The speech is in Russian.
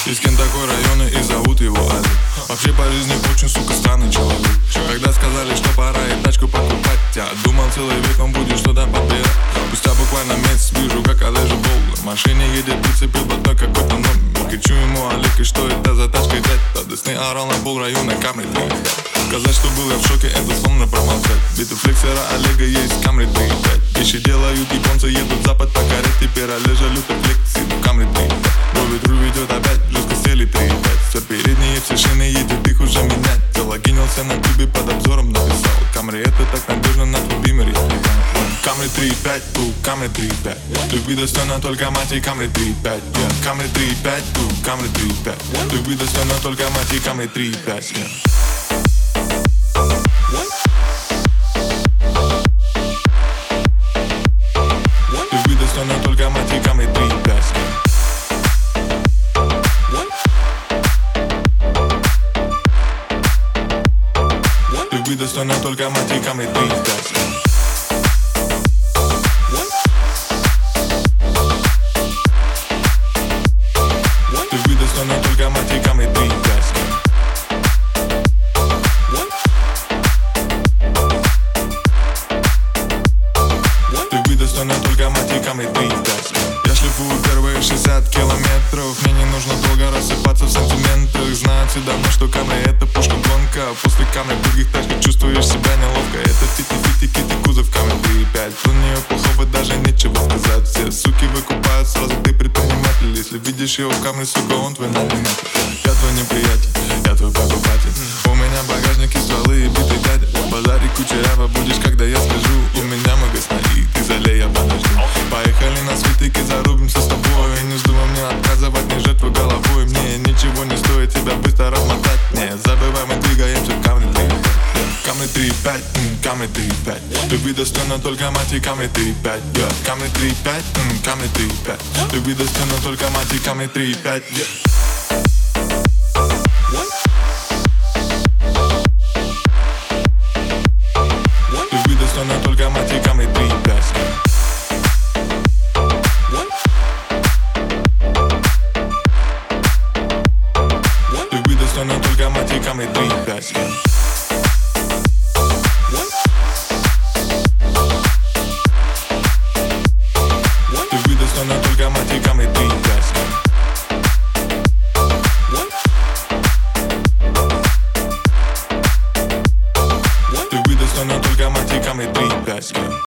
Из такой района и зовут его Али. Вообще по жизни очень, сука, странный человек. Когда сказали, что пора и тачку покупать, я думал, целый век он будет что-то подбирать. Спустя буквально месяц вижу, как Олежа Волга в машине едет, прицепил блатной какой-то номер. Кричу ему: Олег, и что это за тачка дать? До Десны орал на пол района Камри 3. Сказать, что был я в шоке, это сложно промолчать. Биты флексера Олега есть Камри 3. Вещи делают японцы, едут в запад покорять. Теперь Олежа люто флексит Камри 3. Ловит руль, ведет опять, жестко стели 3. Все передние все шины едет, их уже менять. Залогинился на тюбе, под обзором написал: Камри это так надежно, на твой бимере. Камри 3.5, Камри 3.5. Любви достойна только мать и Камри 3.5. Камри 3.5, Камри 3.5. Любви достойна только мать и Камри 3.5. Любви достойна только мать и Камри 3.5. Любви достойна только мать и Камри 3.5. Любви достойна только мать и Камри 3.5. Любви достойна только мать и Камри 3.5. Я шлифую первые 60 километров. Мне не нужно долго рассыпаться в сантиментах. Знаю все давно, что Камри это пушка гонка. После Камри в других тачках чувствуешь себя неловко. Это фити-фити, киты, кузов Камри 3.5. Про нее плохого даже нечего сказать. Все суки выкупают сразу, ты предприниматель. Если видишь его в Камри, сука, он твой наниматель. Я твой неприятель, я твой покупатель. У меня в багажнике стволы и битый дядя. Базарик кучерява будешь, когда я скажу. У меня много сна, и ты залей, я подожду. Поехали на свитыки, зарубимся с тобой. Не вздумай мне отказывать, не жертвуй головой. Мне ничего не стоит тебя быстро размотать. Не забывай, мы двигаемся в Камри 3.5. Камри 3.5, Камри 3.5. Любви достойна только мать и Камри 3.5. Камри 3.5, Камри 3.5. Любви достойна только мать и Камри 3.5.